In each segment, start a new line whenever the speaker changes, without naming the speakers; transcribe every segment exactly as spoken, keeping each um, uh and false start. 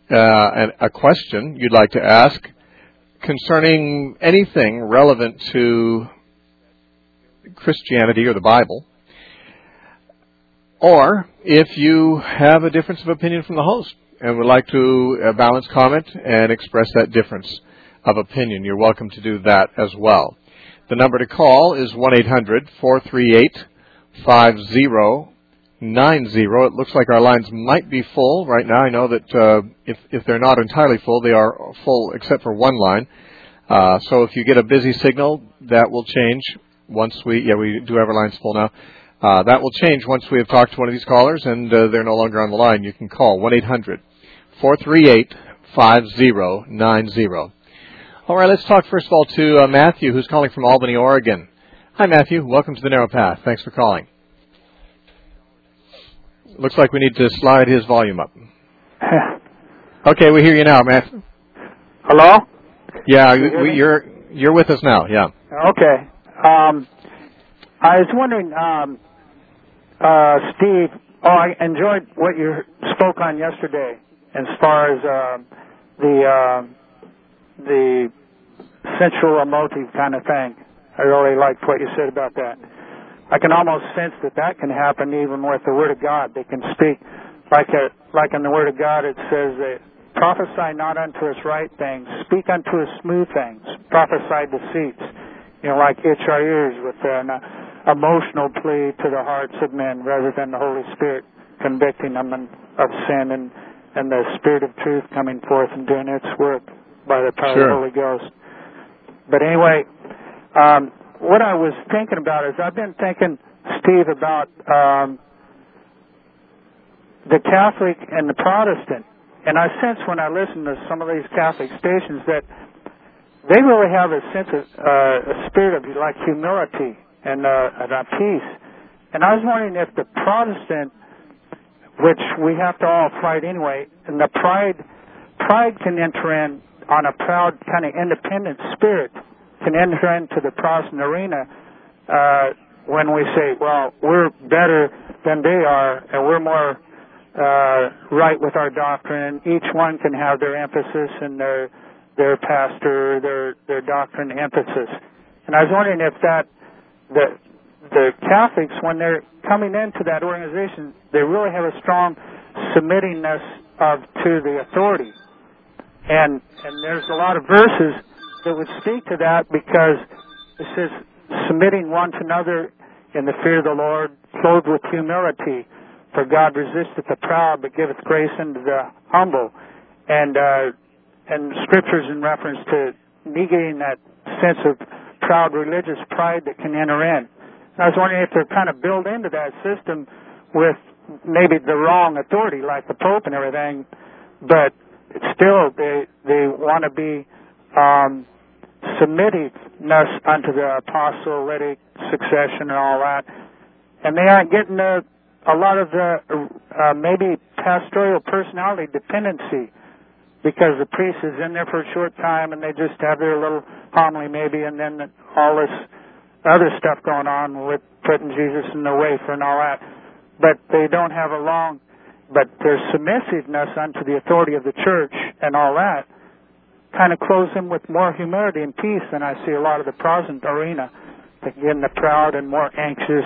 uh, a question you'd like to ask concerning anything relevant to Christianity or the Bible, or if you have a difference of opinion from the host and would like to uh, balance comment and express that difference of opinion, you're welcome to do that as well. The number to call is one eight hundred, four three eight, five zero nine zero. It looks like our lines might be full right now. I know that uh, if, if they're not entirely full, they are full except for one line. Uh, so if you get a busy signal, that will change once we, yeah, we do have our lines full now. Uh, that will change once we have talked to one of these callers and uh, they're no longer on the line. You can call one eight hundred, four three eight, five zero nine zero. All right, let's talk first of all to uh, Matthew, who's calling from Albany, Oregon. Hi, Matthew. Welcome to the Narrow Path. Thanks for calling. Looks like we need to slide his volume up. Okay, we hear you now, Matthew.
Hello?
Yeah, you we, you're you're with us now. Yeah.
Okay. Um, I was wondering, um, uh, Steve. Oh, I enjoyed what you spoke on yesterday, as far as uh, the uh, the sensual emotive kind of thing. I really liked what you said about that. I can almost sense that that can happen even with the Word of God. They can speak like a, like in the Word of God. It says that prophesy not unto us right things, speak unto us smooth things, prophesy deceits. You know, like itch our ears with an uh, emotional plea to the hearts of men rather than the Holy Spirit convicting them of sin and, and the Spirit of truth coming forth and doing its work by the power
Sure.
of the Holy Ghost. But anyway, um, what I was thinking about is I've been thinking, Steve, about um, the Catholic and the Protestant. And I sense when I listen to some of these Catholic stations that they really have a sense of uh, a spirit of like humility and uh, and peace. And I was wondering if the Protestant, which we have to all fight anyway, and the pride, pride can enter in on a proud kind of independent spirit, can enter into the Protestant arena uh, when we say, well, we're better than they are, and we're more uh, right with our doctrine. Each one can have their emphasis and their their pastor, their their doctrine emphasis. And I was wondering if that the the Catholics, when they're coming into that organization, they really have a strong submittingness of to the authority. And and there's a lot of verses that would speak to that, because it says submitting one to another in the fear of the Lord, clothed with humility. For God resisteth the proud, but giveth grace unto the humble. And uh, and scriptures in reference to negating that sense of proud religious pride that can enter in. And I was wondering if they're kind of built into that system with maybe the wrong authority, like the Pope and everything, but still they they want to be um, submissiveness unto the apostolic succession and all that, and they aren't getting a, a lot of the uh, maybe pastoral personality dependency, because the priest is in there for a short time and they just have their little homily maybe, and then all this other stuff going on with putting Jesus in the wafer and all that, but they don't have a long, but their submissiveness unto the authority of the church and all that kind of clothes them with more humility and peace than I see a lot of the Protestant arena. Again, the proud and more anxious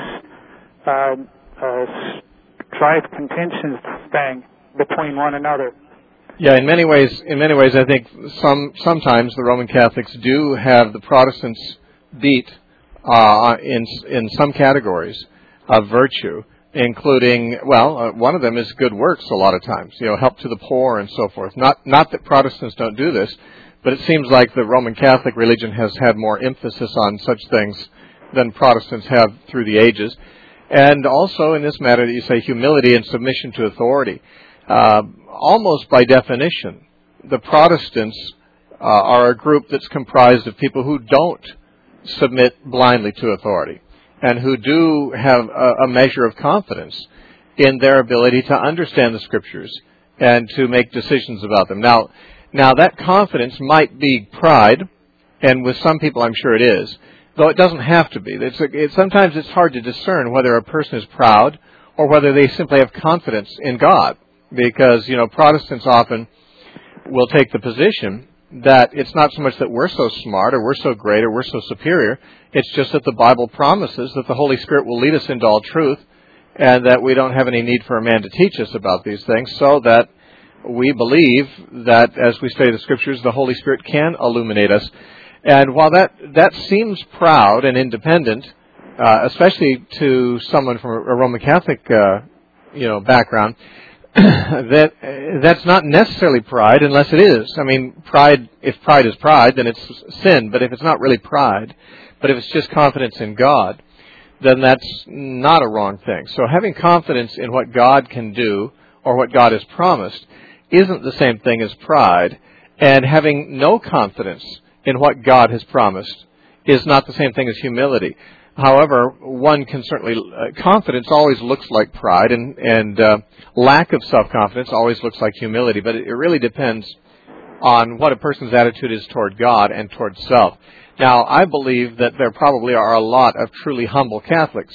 uh, uh, strife, contention thing between one another.
Yeah, in many ways, in many ways, I think some sometimes the Roman Catholics do have the Protestants beat uh, in in some categories of virtue, including, well, uh, one of them is good works. A lot of times, you know, help to the poor and so forth. Not not that Protestants don't do this, but it seems like the Roman Catholic religion has had more emphasis on such things than Protestants have through the ages. And also in this matter that you say, humility and submission to authority. Uh, almost by definition, the Protestants uh, are a group that's comprised of people who don't submit blindly to authority and who do have a, a measure of confidence in their ability to understand the Scriptures and to make decisions about them. Now, now that confidence might be pride, and with some people I'm sure it is, though it doesn't have to be. It's, it, sometimes it's hard to discern whether a person is proud or whether they simply have confidence in God. Because, you know, Protestants often will take the position that it's not so much that we're so smart or we're so great or we're so superior. It's just that the Bible promises that the Holy Spirit will lead us into all truth and that we don't have any need for a man to teach us about these things, so that we believe that as we study the Scriptures, the Holy Spirit can illuminate us. And while that, that seems proud and independent, uh, especially to someone from a Roman Catholic uh, you know, background, that that's not necessarily pride unless it is. I mean, pride, if pride is pride, then it's sin. But if it's not really pride, but if it's just confidence in God, then that's not a wrong thing. So having confidence in what God can do or what God has promised isn't the same thing as pride. And having no confidence in what God has promised is not the same thing as humility. However, one can certainly, uh, confidence always looks like pride, and, and uh, lack of self-confidence always looks like humility, but it, it really depends on what a person's attitude is toward God and toward self. Now, I believe that there probably are a lot of truly humble Catholics,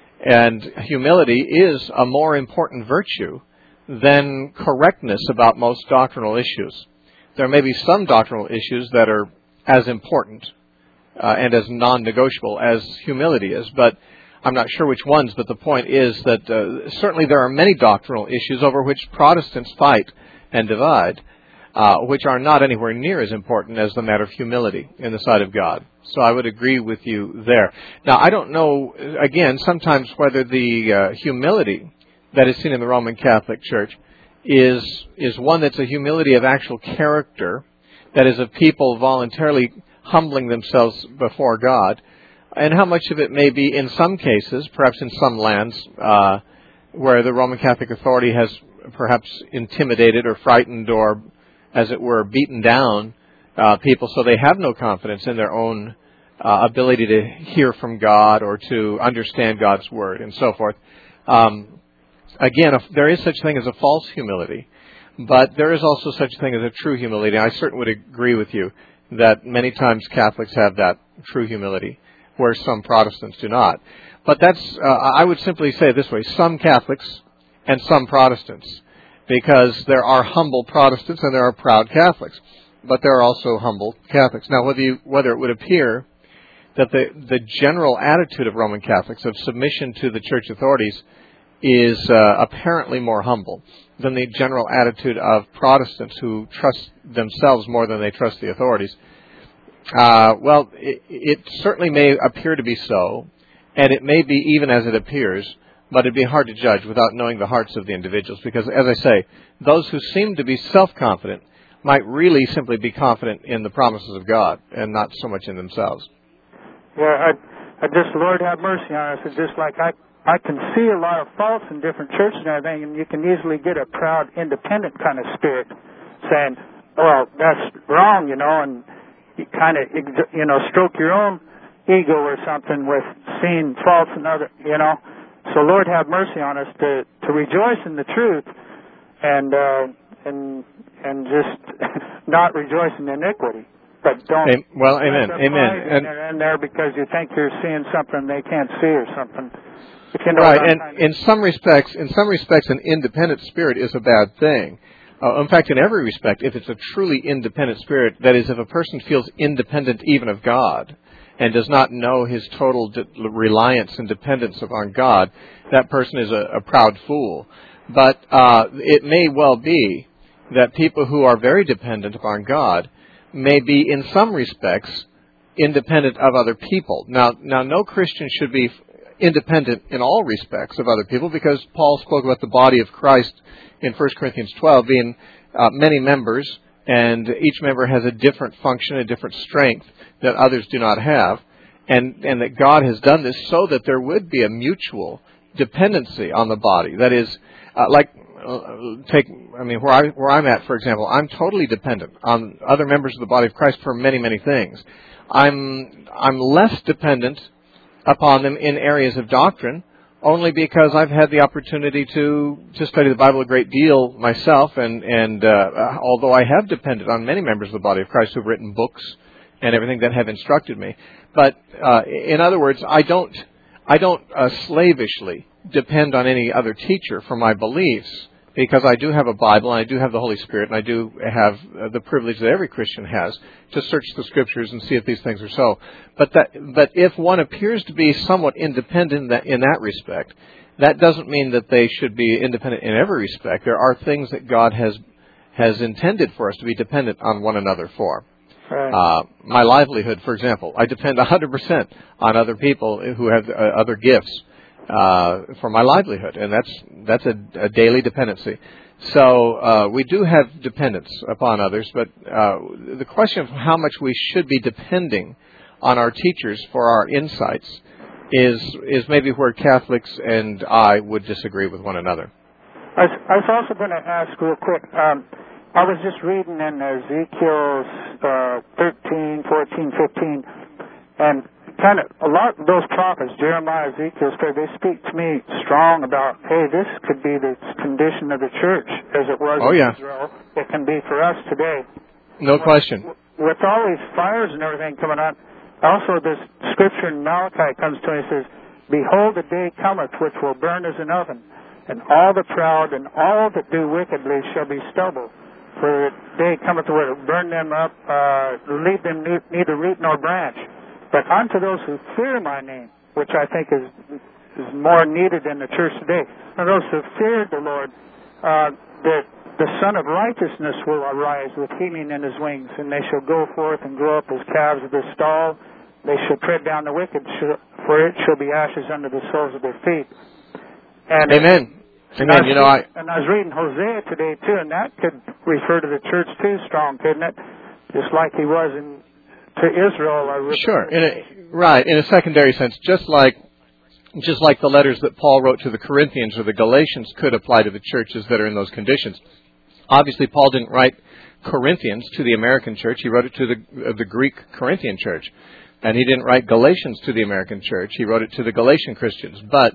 and humility is a more important virtue than correctness about most doctrinal issues. There may be some doctrinal issues that are as important Uh, and as non-negotiable as humility is, but I'm not sure which ones, but the point is that uh, certainly there are many doctrinal issues over which Protestants fight and divide, uh, which are not anywhere near as important as the matter of humility in the sight of God. So I would agree with you there. Now, I don't know, again, sometimes whether the uh, humility that is seen in the Roman Catholic Church is is one that's a humility of actual character, that is of people voluntarily humbling themselves before God, and how much of it may be in some cases, perhaps in some lands, uh, where the Roman Catholic authority has perhaps intimidated or frightened or, as it were, beaten down uh, people so they have no confidence in their own uh, ability to hear from God or to understand God's Word and so forth. Um, again, if there is such a thing as a false humility, but there is also such a thing as a true humility. I certainly would agree with you that many times Catholics have that true humility, where some Protestants do not. But that's, uh, I would simply say it this way, some Catholics and some Protestants, because there are humble Protestants and there are proud Catholics, but there are also humble Catholics. Now, whether, you, whether it would appear that the, the general attitude of Roman Catholics of submission to the church authorities is uh, apparently more humble than the general attitude of Protestants who trust themselves more than they trust the authorities. Uh, well, it, it certainly may appear to be so, and it may be even as it appears, but it'd be hard to judge without knowing the hearts of the individuals, because, as I say, those who seem to be self-confident might really simply be confident in the promises of God and not so much in themselves.
Yeah, I, I just, Lord have mercy on us. It's just like I I can see a lot of faults in different churches and everything, and you can easily get a proud, independent kind of spirit saying, well, that's wrong, you know, and you kind of, you know, stroke your own ego or something with seeing faults in other, you know. So Lord have mercy on us to, to rejoice in the truth and uh, and and just not rejoice in iniquity. But don't.
Well, amen, amen.
And in there because you think you're seeing something they can't see or something. You know,
right, and in some respects, in some respects, an independent spirit is a bad thing. Uh, in fact, in every respect, if it's a truly independent spirit, that is, if a person feels independent even of God and does not know his total de- reliance and dependence upon God, that person is a, a proud fool. But uh, it may well be that people who are very dependent upon God may be, in some respects, independent of other people. Now, now, no Christian should be independent in all respects of other people, because Paul spoke about the body of Christ in First Corinthians twelve being uh, many members, and each member has a different function, a different strength that others do not have, and, and that God has done this so that there would be a mutual dependency on the body. That is, uh, like, uh, take, I mean, where, I, where I'm at, for example, I'm totally dependent on other members of the body of Christ for many, many things. I'm, I'm less dependent upon them in areas of doctrine, only because I've had the opportunity to, to study the Bible a great deal myself, and, and uh, although I have depended on many members of the body of Christ who have written books and everything that have instructed me. But uh, in other words, I don't, I don't uh, slavishly depend on any other teacher for my beliefs, because I do have a Bible, and I do have the Holy Spirit, and I do have uh, the privilege that every Christian has to search the Scriptures and see if these things are so. But that, but if one appears to be somewhat independent in that, in that respect, that doesn't mean that they should be independent in every respect. There are things that God has has intended for us to be dependent on one another for.
Right.
Uh, my livelihood, for example, I depend one hundred percent on other people who have uh, other gifts uh, for my livelihood, and that's that's a, a daily dependency. So uh, we do have dependence upon others, but uh, the question of how much we should be depending on our teachers for our insights is is maybe where Catholics and I would disagree with one another.
I was, I was also going to ask real quick. Um, I was just reading in Ezekiel uh, thirteen, fourteen, fifteen, and kind of a lot of those prophets, Jeremiah, Ezekiel, they speak to me strong about, hey, this could be the condition of the church as it was
oh,
in
yeah.
Israel. It can be for us today.
No
with,
question.
With all these fires and everything coming on, also this scripture in Malachi comes to me and says, behold, the day cometh which will burn as an oven, and all the proud and all that do wickedly shall be stubble. For the day cometh where it will burn them up, uh, leave them neither root nor branch. But unto those who fear my name, which I think is is more needed in the church today, and those who fear the Lord, uh, the the Son of Righteousness will arise with healing in his wings, and they shall go forth and grow up as calves of the stall. They shall tread down the wicked, for it shall be ashes under the soles of their feet. And
Amen.
And
Amen. You know, I
and I was reading Hosea today too, and that could refer to the church too, strong, couldn't it? Just like he was in to Israel. I
sure, in a, right in a secondary sense, just like just like the letters that Paul wrote to the Corinthians or the Galatians could apply to the churches that are in those conditions. Obviously, Paul didn't write Corinthians to the American church; he wrote it to the uh, the Greek Corinthian church, and he didn't write Galatians to the American church; he wrote it to the Galatian Christians. But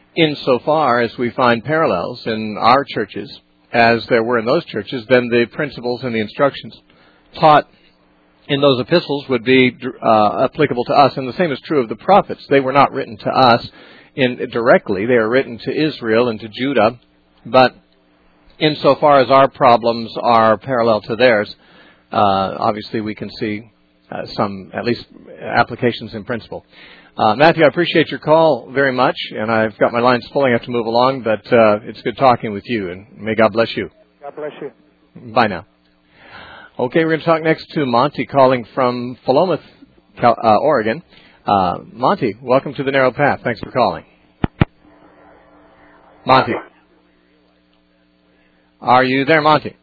insofar as we find parallels in our churches, as there were in those churches, then the principles and the instructions taught in those epistles would be uh, applicable to us. And the same is true of the prophets. They were not written to us in, directly. They are written to Israel and to Judah. But insofar as our problems are parallel to theirs, uh, obviously we can see uh, some, at least, applications in principle. Uh, Matthew, I appreciate your call very much, and I've got my lines full. I have to move along, but uh, it's good talking with you, and may God bless you.
God bless you.
Bye now. Okay, we're going to talk next to Monty calling from Philomath, Cal- uh, Oregon. Uh, Monty, welcome to the Narrow Path. Thanks for calling. Monty. Are you there, Monty?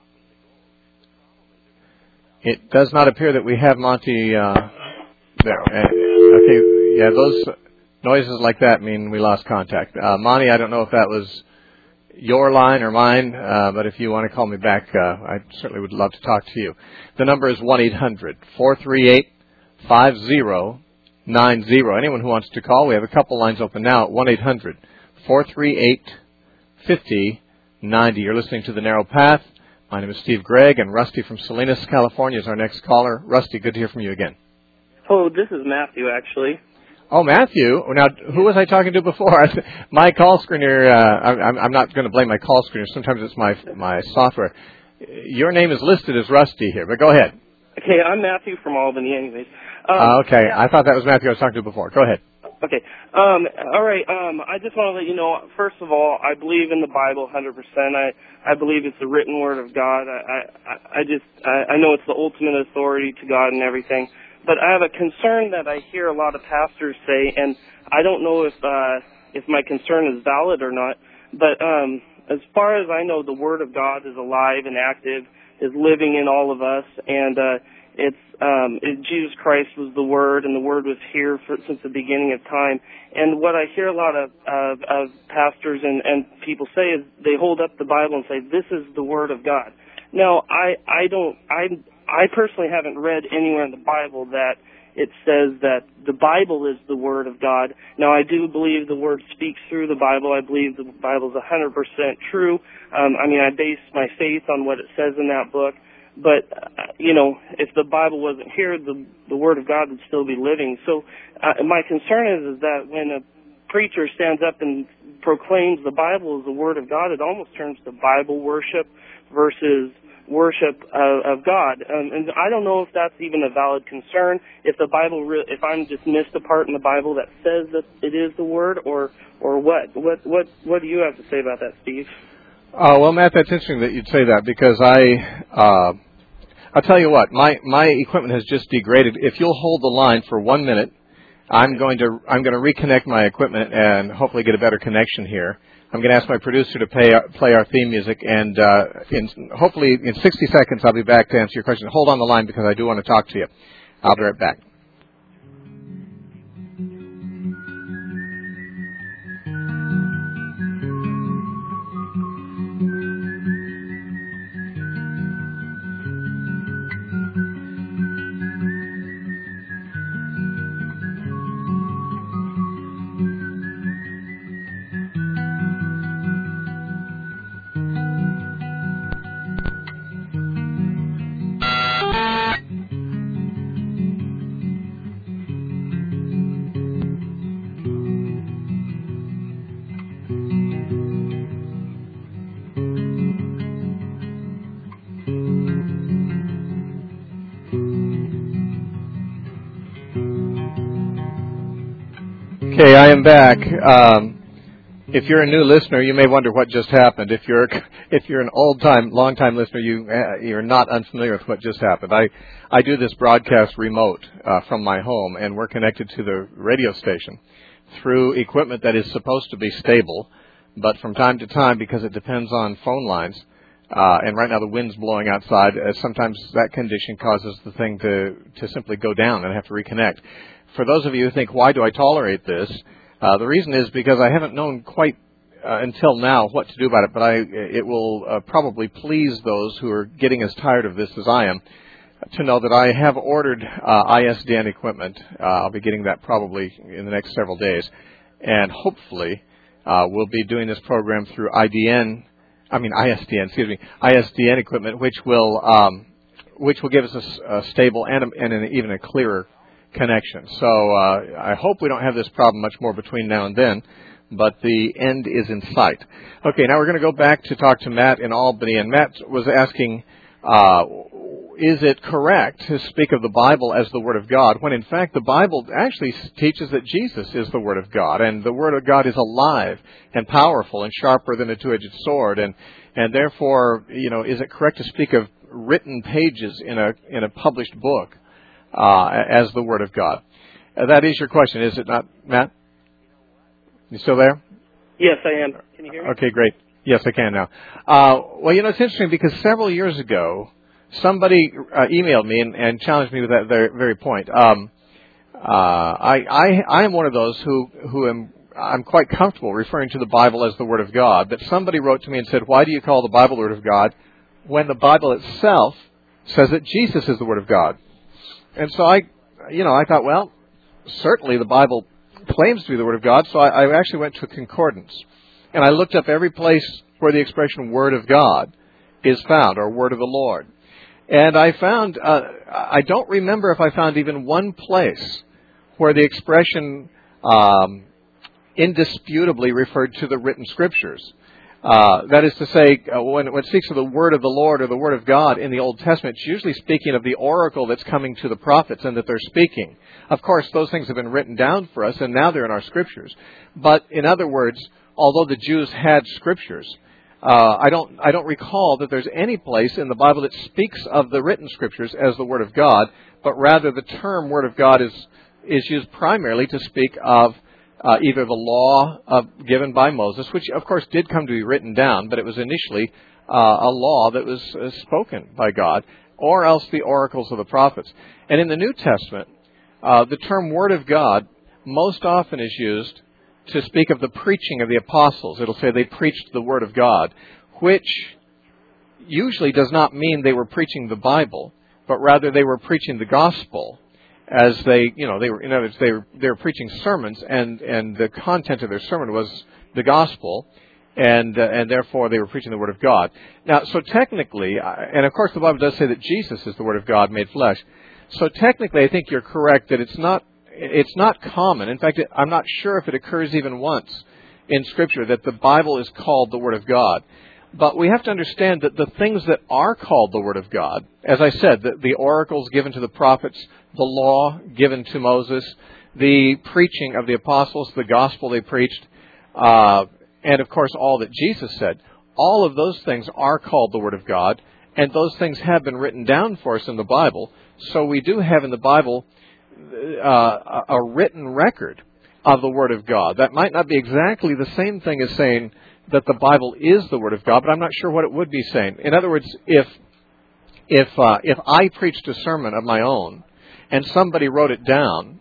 It does not appear that we have Monty uh, there. Uh, okay. Yeah, those noises like that mean we lost contact. Uh, Monty, I don't know if that was your line or mine, uh, but if you want to call me back, uh, I certainly would love to talk to you. The number is one eight hundred four three eight five zero nine zero. Anyone who wants to call, we have a couple lines open now at one eight hundred four three eight five zero nine zero. You're listening to The Narrow Path. My name is Steve Gregg, and Rusty from Salinas, California is our next caller. Rusty, good to hear from you again.
Oh, this is Matthew, actually.
Oh, Matthew. Now, who was I talking to before? My call screener, uh, I'm, I'm not going to blame my call screener. Sometimes it's my my software. Your name is listed as Rusty here, but go ahead.
Okay, I'm Matthew from Albany, anyways. Um,
uh, okay,
yeah.
I thought that was Matthew I was talking to before. Go ahead.
Okay. Um, all right. Um, I just want to let you know, first of all, I believe in the Bible one hundred percent. I, I believe it's the written word of God. I, I, I just, I, I know it's the ultimate authority to God and everything. But I have a concern that I hear a lot of pastors say, and I don't know if uh, if my concern is valid or not. But um, as far as I know, the Word of God is alive and active, is living in all of us, and uh, it's um, it, Jesus Christ was the Word, and the Word was here for, since the beginning of time. And what I hear a lot of of, of pastors and, and people say is they hold up the Bible and say, "This is the Word of God." Now, I I don't I. I personally haven't read anywhere in the Bible that it says that the Bible is the Word of God. Now, I do believe the Word speaks through the Bible. I believe the Bible is one hundred percent true. Um, I mean, I base my faith on what it says in that book. But, uh, you know, if the Bible wasn't here, the, the Word of God would still be living. So uh, my concern is, is that when a preacher stands up and proclaims the Bible as the Word of God, it almost turns to Bible worship versus worship of, of God. Um, and I don't know if that's even a valid concern. If the Bible, re- if I'm just missed a part in the Bible that says that it is the Word, or or what? What what what do you have to say about that, Steve?
Uh, well, Matt, that's interesting that you'd say that, because I. Uh, I'll tell you what, my, my equipment has just degraded. If you'll hold the line for one minute, I'm going to I'm going to reconnect my equipment and hopefully get a better connection here. I'm going to ask my producer to play our, play our theme music, and uh, in, hopefully in sixty seconds I'll be back to answer your question. Hold on the line, because I do want to talk to you. I'll be right back. Okay, I am back. Um, if you're a new listener, you may wonder what just happened. If you're if you're an old-time, long-time listener, you uh, you're not unfamiliar with what just happened. I I do this broadcast remote uh, from my home, and we're connected to the radio station through equipment that is supposed to be stable, but from time to time, because it depends on phone lines, uh, and right now the wind's blowing outside, uh, sometimes that condition causes the thing to to simply go down and have to reconnect. For those of you who think, why do I tolerate this? Uh, the reason is because I haven't known quite uh, until now what to do about it, but I, it will uh, probably please those who are getting as tired of this as I am to know that I have ordered uh, I S D N equipment. Uh, I'll be getting that probably in the next several days, and hopefully uh, we'll be doing this program through I D N, I mean I S D N, excuse me, I S D N equipment, which will um, which will give us a, a stable and, a, and an, even a clearer connection. So uh, I hope we don't have this problem much more between now and then, but the end is in sight. Okay, now we're going to go back to talk to Matt in Albany, and Matt was asking, uh, is it correct to speak of the Bible as the Word of God, when in fact the Bible actually teaches that Jesus is the Word of God, and the Word of God is alive and powerful and sharper than a two-edged sword, and and therefore, you know, is it correct to speak of written pages in a in a published book Uh, as the Word of God? Uh, that is your question, is it not, Matt? You still there?
Yes, I am. Can you hear me?
Okay, great. Yes, I can now. Uh, well, you know, it's interesting because several years ago, somebody uh, emailed me and, and challenged me with that very, very point. Um, uh, I, I, I am one of those who, who am, I'm quite comfortable referring to the Bible as the Word of God, but somebody wrote to me and said, why do you call the Bible the Word of God when the Bible itself says that Jesus is the Word of God? And so I, you know, I thought, well, certainly the Bible claims to be the Word of God, so I, I actually went to a concordance. And I looked up every place where the expression Word of God is found, or Word of the Lord. And I found, uh, I don't remember if I found even one place where the expression um, indisputably referred to the written Scriptures. Uh, that is to say, uh, when, when it speaks of the Word of the Lord or the Word of God in the Old Testament, it's usually speaking of the oracle that's coming to the prophets and that they're speaking. Of course, those things have been written down for us, and now they're in our Scriptures. But in other words, although the Jews had Scriptures, uh, I don't I don't recall that there's any place in the Bible that speaks of the written Scriptures as the Word of God, but rather the term Word of God is is used primarily to speak of Uh, either the law uh, given by Moses, which of course did come to be written down, but it was initially uh, a law that was uh, spoken by God, or else the oracles of the prophets. And in the New Testament, uh, the term Word of God most often is used to speak of the preaching of the apostles. It'll say they preached the Word of God, which usually does not mean they were preaching the Bible, but rather they were preaching the gospel. As they, you know, they were, in other words, they were, they were preaching sermons, and, and the content of their sermon was the gospel, and uh, and therefore they were preaching the Word of God. Now, so technically, and of course the Bible does say that Jesus is the Word of God made flesh. So technically, I think you're correct that it's not it's not common. In fact, I'm not sure if it occurs even once in Scripture that the Bible is called the Word of God. But we have to understand that the things that are called the Word of God, as I said, the, the oracles given to the prophets, the law given to Moses, the preaching of the apostles, the gospel they preached, uh, and of course all that Jesus said, all of those things are called the Word of God, and those things have been written down for us in the Bible. So we do have in the Bible uh, a written record of the Word of God. That might not be exactly the same thing as saying that the Bible is the Word of God, but I'm not sure what it would be saying. In other words, if if uh, if I preached a sermon of my own and somebody wrote it down,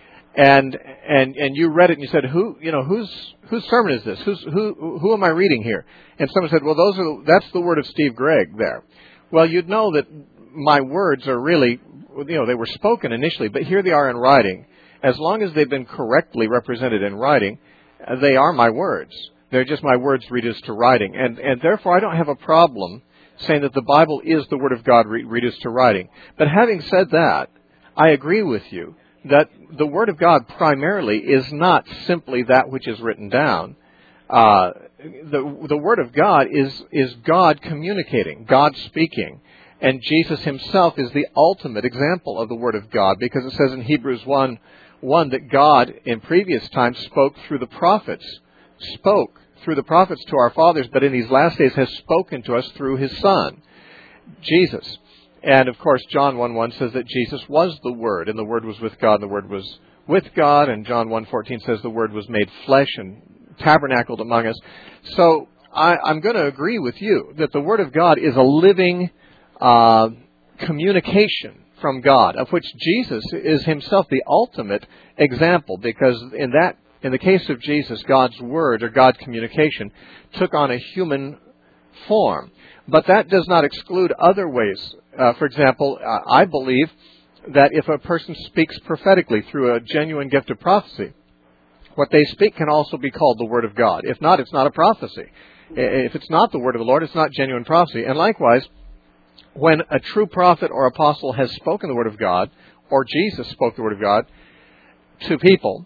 and and and you read it and you said, who you know whose whose sermon is this? Who's who who am I reading here? And someone said, well, those are the, that's the word of Steve Gregg there. Well, you'd know that my words are really, you know, they were spoken initially, but here they are in writing. As long as they've been correctly represented in writing, they are my words. They're just my words reduced to writing. And, and therefore, I don't have a problem saying that the Bible is the Word of God re- reduced to writing. But having said that, I agree with you that the Word of God primarily is not simply that which is written down. Uh, the, the Word of God is, is God communicating, God speaking. And Jesus himself is the ultimate example of the Word of God, because it says in Hebrews one, one that God in previous times spoke through the prophets, spoke through the prophets to our fathers, but in these last days has spoken to us through his Son, Jesus. And of course, John one one says that Jesus was the Word, and the Word was with God, and the Word was with God. And John one fourteen says the Word was made flesh and tabernacled among us. So I, I'm going to agree with you that the Word of God is a living uh, communication from God, of which Jesus is himself the ultimate example, because in that In the case of Jesus, God's Word, or God communication, took on a human form. But that does not exclude other ways. Uh, for example, uh, I believe that if a person speaks prophetically through a genuine gift of prophecy, what they speak can also be called the Word of God. If not, it's not a prophecy. If it's not the Word of the Lord, it's not genuine prophecy. And likewise, when a true prophet or apostle has spoken the Word of God, or Jesus spoke the Word of God to people,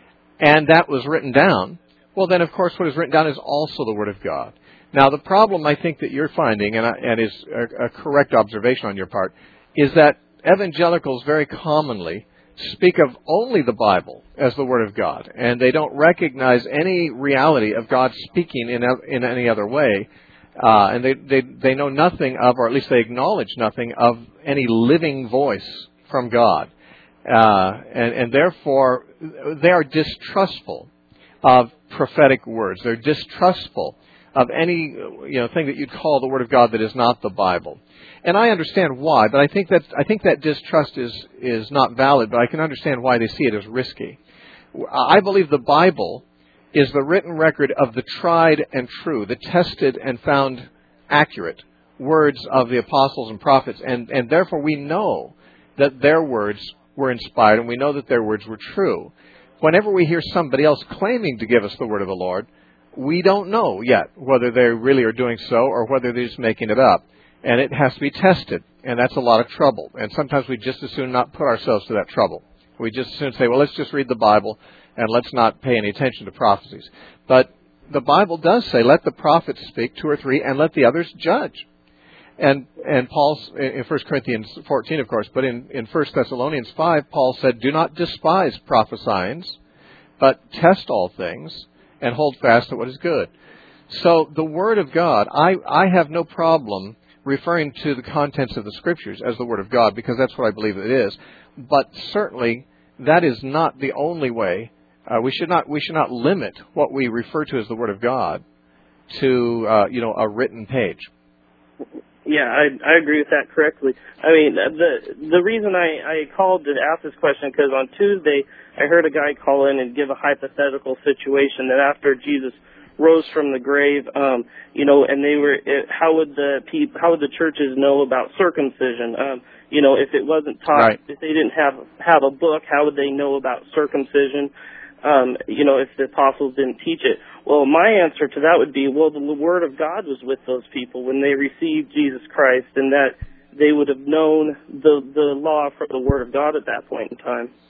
and that was written down, well then of course what is written down is also the Word of God. Now the problem I think that you're finding, and, and is a, a correct observation on your part, is that evangelicals very commonly speak of only the Bible as the Word of God, and they don't recognize any reality of God speaking in, in any other way, uh, and they, they, they know nothing of, or at least they acknowledge nothing of, any living voice from God. Uh, and, and therefore, they are distrustful of prophetic words. They're distrustful of any you know thing that you'd call the Word of God that is not the Bible. And I understand why, but I think that I think that distrust is is not valid. But I can understand why they see it as risky. I believe the Bible is the written record of the tried and true, the tested and found accurate words of the apostles and prophets, and and therefore we know that their words were inspired, and we know that their words were true. Whenever we hear somebody else claiming to give us the word of the Lord, we don't know yet whether they really are doing so or whether they're just making it up. And it has to be tested, and that's a lot of trouble. And sometimes we just as soon not put ourselves to that trouble. We just as soon say, well, let's just read the Bible, and let's not pay any attention to prophecies. But the Bible does say, let the prophets speak, two or three, and let the others judge. And and Paul, in First Corinthians fourteen, of course, but in, in First Thessalonians five, Paul said, do not despise prophesying, but test all things, and hold fast to what is good. So the Word of God, I, I have no problem referring to the contents of the Scriptures as the Word of God, because that's what I believe it is. But certainly, that is not the only way. Uh, we should not we should not limit what we refer to as the Word of God to uh, you know a written page.
Yeah, I I agree with that correctly. I mean, the the reason I, I called to ask this question, because on Tuesday I heard a guy call in and give a hypothetical situation that after Jesus rose from the grave, um, you know, and they were, it, how would the people, how would the churches know about circumcision? Um, you know, if it wasn't taught, right. If they didn't have have a book, how would they know about circumcision? Um, you know, if the apostles didn't teach it. Well, my answer to that would be, well, the Word of God was with those people when they received Jesus Christ, and that they would have known the the law from the Word of God at that point in time.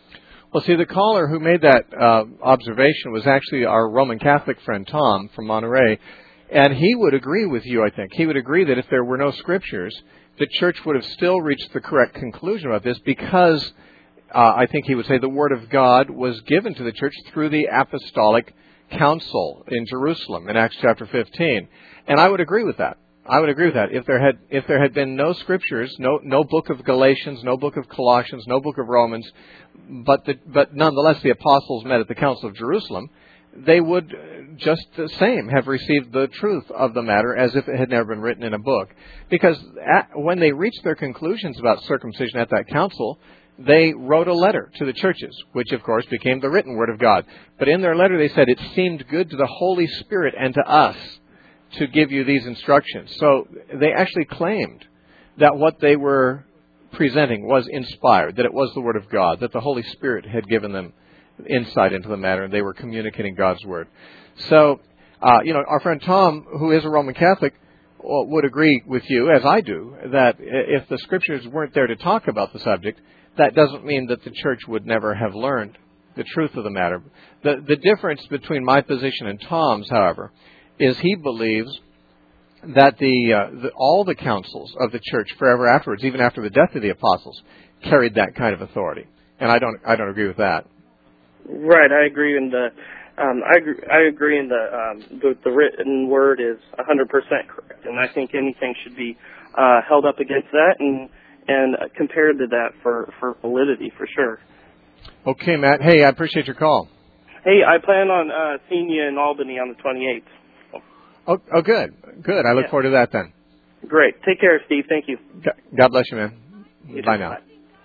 Well, see, the caller who made that uh, observation was actually our Roman Catholic friend Tom from Monterey, and he would agree with you, I think. He would agree that if there were no scriptures, the church would have still reached the correct conclusion about this because, uh, I think he would say, the Word of God was given to the church through the Apostolic Council in Jerusalem in Acts chapter fifteen. And I would agree with that. I would agree with that. If there had if there had been no scriptures, no no book of Galatians, no book of Colossians, no book of Romans, but the, but nonetheless the apostles met at the Council of Jerusalem, they would just the same have received the truth of the matter as if it had never been written in a book. Because at, when they reached their conclusions about circumcision at that council, they wrote a letter to the churches, which of course became the written Word of God. But in their letter they said it seemed good to the Holy Spirit and to us to give you these instructions. So they actually claimed that what they were presenting was inspired, that it was the Word of God, that the Holy Spirit had given them insight into the matter, and they were communicating God's Word. So, uh, you know, our friend Tom, who is a Roman Catholic, would agree with you, as I do, that if the Scriptures weren't there to talk about the subject, that doesn't mean that the church would never have learned the truth of the matter. The, the difference between my position and Tom's, however, is he believes that the, uh, the all the councils of the church forever afterwards, even after the death of the apostles, carried that kind of authority. And I don't I don't agree with that.
Right, I agree in the um, I agree, I agree in the, um, the the written word is one hundred percent correct, and I think anything should be uh, held up against that and and compared to that for, for validity for sure.
Okay, Matt. Hey, I appreciate your call.
Hey, I plan on uh, seeing you in Albany on the twenty-eighth.
Oh, oh, good, good. I look
yeah.
forward to that then.
Great. Take care, Steve. Thank you.
God bless you, man.
You
Bye
too.
now.
Bye.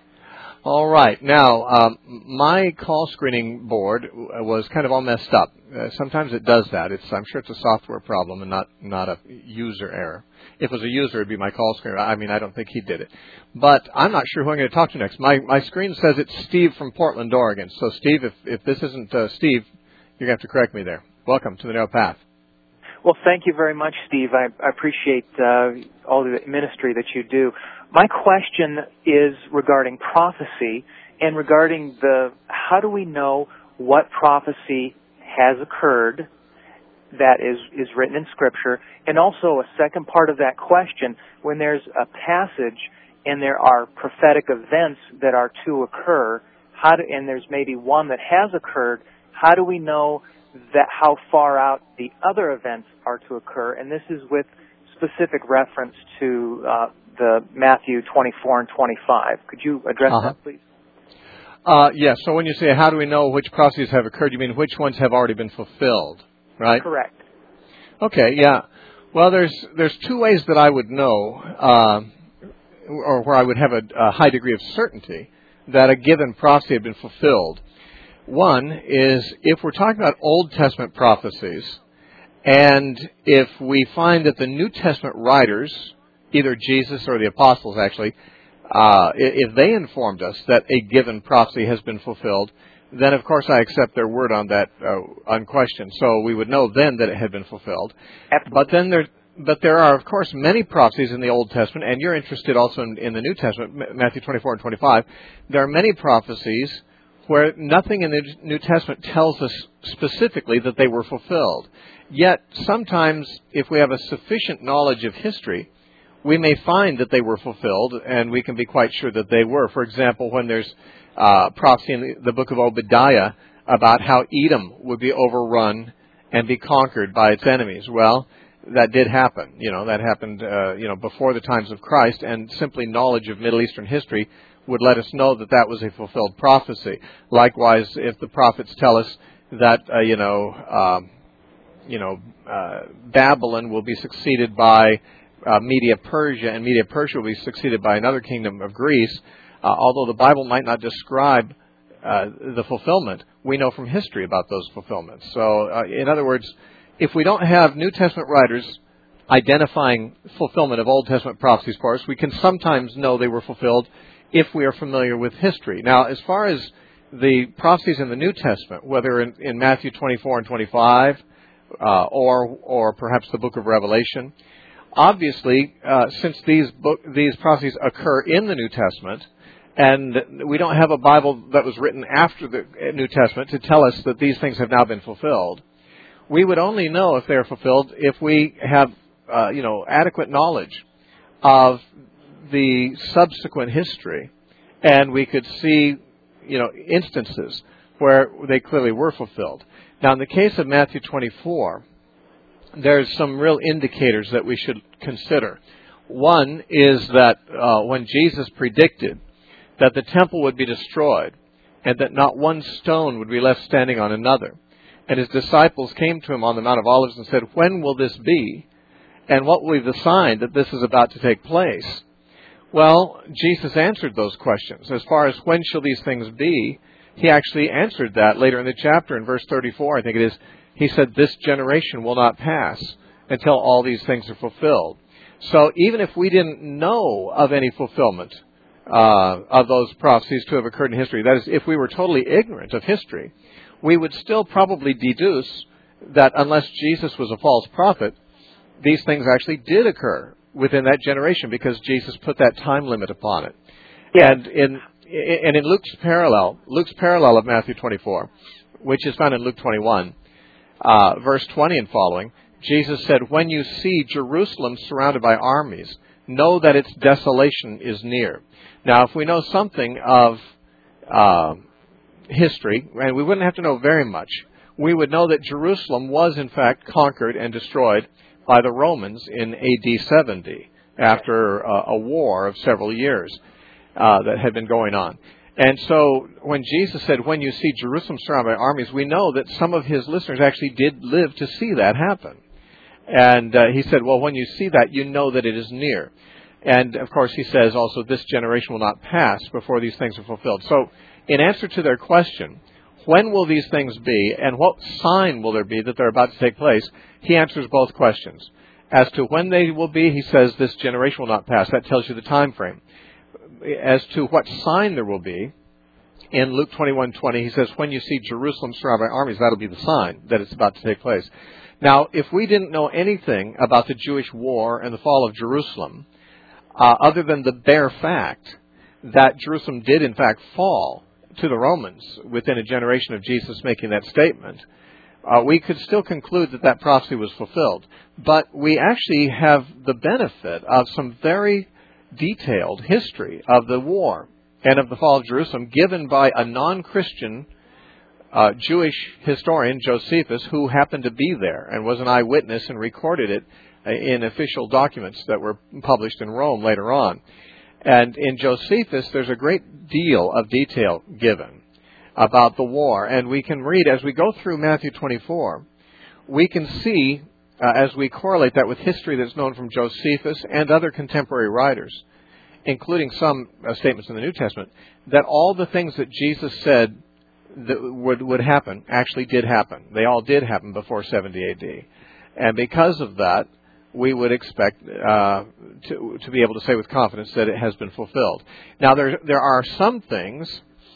All right. Now, um, my call screening board was kind of all messed up. Uh, sometimes it does that. It's, I'm sure it's a software problem and not, not a user error. If it was a user, it'd be my call screener. I mean, I don't think he did it. But I'm not sure who I'm going to talk to next. My, my screen says it's Steve from Portland, Oregon. So, Steve, if, if this isn't uh, Steve, you're going to have to correct me there. Welcome to the Narrow Path.
Well, thank you very much, Steve. I, I appreciate uh, all the ministry that you do. My question is regarding prophecy and regarding the how do we know what prophecy has occurred that is, is written in Scripture, and also a second part of that question, when there's a passage and there are prophetic events that are to occur, how do, and there's maybe one that has occurred, how do we know that how far out the other events are to occur? And this is with specific reference to uh, the Matthew twenty-four and twenty-five. Could you address
uh-huh.
that, please?
Uh, yes. So when you say how do we know which prophecies have occurred, you mean which ones have already been fulfilled, right?
Correct.
Okay. Yeah. Well, there's there's two ways that I would know, uh, or where I would have a, a high degree of certainty that a given prophecy had been fulfilled. One is if we're talking about Old Testament prophecies, and if we find that the New Testament writers, either Jesus or the apostles actually, uh, if they informed us that a given prophecy has been fulfilled, then of course I accept their word on that uh, unquestioned. So we would know then that it had been fulfilled.
Absolutely.
But then there, but there are of course many prophecies in the Old Testament, and you're interested also in, in the New Testament, Matthew twenty-four and twenty-five. There are many prophecies where nothing in the New Testament tells us specifically that they were fulfilled. Yet, sometimes, if we have a sufficient knowledge of history, we may find that they were fulfilled, and we can be quite sure that they were. For example, when there's uh, prophecy in the, the book of Obadiah about how Edom would be overrun and be conquered by its enemies. Well, that did happen. You know, that happened, uh, you know, before the times of Christ, and simply knowledge of Middle Eastern history would let us know that that was a fulfilled prophecy. Likewise, if the prophets tell us that, uh, you know, um, you know, uh, Babylon will be succeeded by uh, Media-Persia, and Media-Persia will be succeeded by another kingdom of Greece, uh, although the Bible might not describe uh, the fulfillment, we know from history about those fulfillments. So, uh, in other words, if we don't have New Testament writers identifying fulfillment of Old Testament prophecies for us, we can sometimes know they were fulfilled if we are familiar with history. Now, as far as the prophecies in the New Testament, whether in, in Matthew twenty-four and twenty-five, uh, or or perhaps the book of Revelation, obviously, uh, since these book, these prophecies occur in the New Testament, And we don't have a Bible that was written after the New Testament to tell us that these things have now been fulfilled. We would only know if they're fulfilled if we have, uh, you know, adequate knowledge of the subsequent history, and we could see, you know, instances where they clearly were fulfilled. Now, in the case of Matthew twenty-four, there's some real indicators that we should consider. One is that uh, when Jesus predicted that the temple would be destroyed and that not one stone would be left standing on another, and his disciples came to him on the Mount of Olives and said, "When will this be? And what will be the sign that this is about to take place?" Well, Jesus answered those questions. As far as when shall these things be, he actually answered that later in the chapter in verse thirty-four, I think it is. He said, "This generation will not pass until all these things are fulfilled." So even if we didn't know of any fulfillment uh, of those prophecies to have occurred in history, that is, if we were totally ignorant of history, we would still probably deduce that unless Jesus was a false prophet, these things actually did occur within that generation because Jesus put that time limit upon it.
Yeah.
And in and in Luke's parallel, Luke's parallel of Matthew twenty-four, which is found in Luke twenty-one, uh, verse twenty and following, Jesus said, "When you see Jerusalem surrounded by armies, know that its desolation is near." Now, if we know something of uh, history, and we wouldn't have to know very much, we would know that Jerusalem was in fact conquered and destroyed by the Romans in A D seventy, after uh, a war of several years uh, that had been going on. And so when Jesus said, "When you see Jerusalem surrounded by armies," we know that some of his listeners actually did live to see that happen. And uh, he said, well, when you see that, you know that it is near. And, of course, he says also, "This generation will not pass before these things are fulfilled." So in answer to their question, when will these things be, and what sign will there be that they're about to take place, he answers both questions. As to when they will be, he says, "This generation will not pass." That tells you the time frame. As to what sign there will be, in Luke twenty-one twenty, he says, "When you see Jerusalem surrounded by armies, that'll be the sign that it's about to take place." Now, if we didn't know anything about the Jewish war and the fall of Jerusalem, uh, other than the bare fact that Jerusalem did in fact fall to the Romans within a generation of Jesus making that statement, uh, we could still conclude that that prophecy was fulfilled. But we actually have the benefit of some very detailed history of the war and of the fall of Jerusalem given by a non-Christian uh, Jewish historian, Josephus, who happened to be there and was an eyewitness and recorded it in official documents that were published in Rome later on. And in Josephus, there's a great deal of detail given about the war. And we can read, as we go through Matthew twenty-four, we can see, uh, as we correlate that with history that's known from Josephus and other contemporary writers, including some uh, statements in the New Testament, that all the things that Jesus said that would, would happen actually did happen. They all did happen before seventy A D. And because of that, we would expect uh, to, to be able to say with confidence that it has been fulfilled. Now, there, there are some things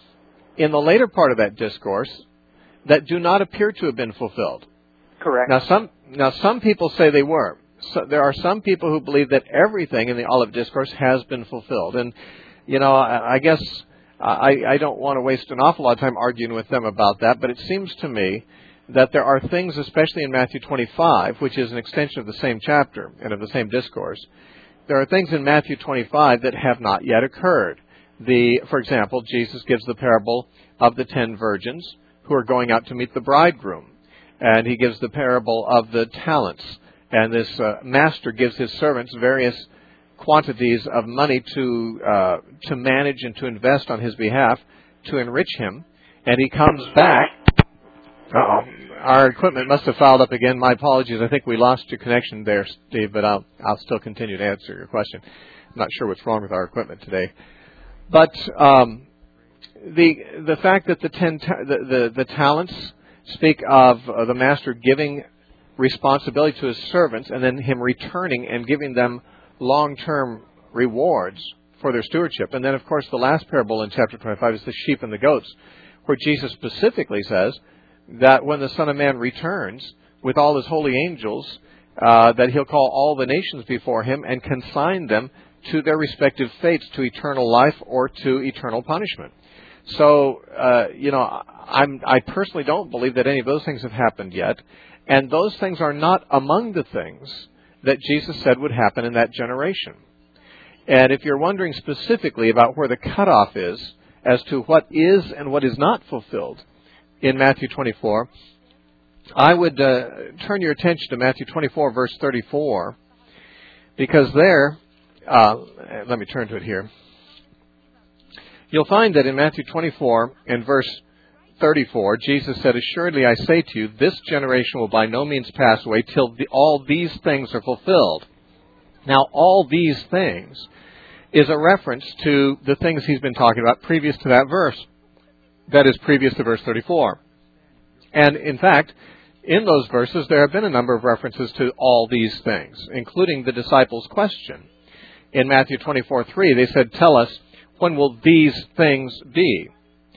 in the later part of that discourse that do not appear to have been fulfilled.
Correct.
Now, some now some people say they were. So there are some people who believe that everything in the Olivet Discourse has been fulfilled. And, you know, I, I guess I, I don't want to waste an awful lot of time arguing with them about that, but it seems to me that there are things, especially in Matthew twenty-five, which is an extension of the same chapter and of the same discourse, there are things in Matthew twenty-five that have not yet occurred. The, for example, Jesus gives the parable of the ten virgins who are going out to meet the bridegroom. And he gives the parable of the talents. And this uh, master gives his servants various quantities of money to uh, to manage and to invest on his behalf to enrich him. And he comes back. Uh-oh. Our equipment must have fouled up again. My apologies. I think we lost your connection there, Steve, but I'll I'll still continue to answer your question. I'm not sure what's wrong with our equipment today. But um, the the fact that the ten ta- the, the the talents speak of uh, the master giving responsibility to his servants and then him returning and giving them long-term rewards for their stewardship. And then, of course, the last parable in chapter twenty-five is the sheep and the goats, where Jesus specifically says that when the Son of Man returns with all his holy angels, uh, that he'll call all the nations before him and consign them to their respective fates, to eternal life or to eternal punishment. So, uh, you know, I'm, I personally don't believe that any of those things have happened yet. And those things are not among the things that Jesus said would happen in that generation. And if you're wondering specifically about where the cutoff is as to what is and what is not fulfilled in Matthew twenty-four, I would uh, turn your attention to Matthew twenty-four, verse thirty-four, because there, uh, let me turn to it here. You'll find that in Matthew twenty-four and verse thirty-four, Jesus said, "Assuredly I say to you, this generation will by no means pass away till the, all these things are fulfilled." Now, all these things is a reference to the things he's been talking about previous to that verse. That is, previous to verse thirty-four. And, in fact, in those verses, there have been a number of references to all these things, including the disciples' question. In Matthew twenty-four three, they said, "Tell us, when will these things be?"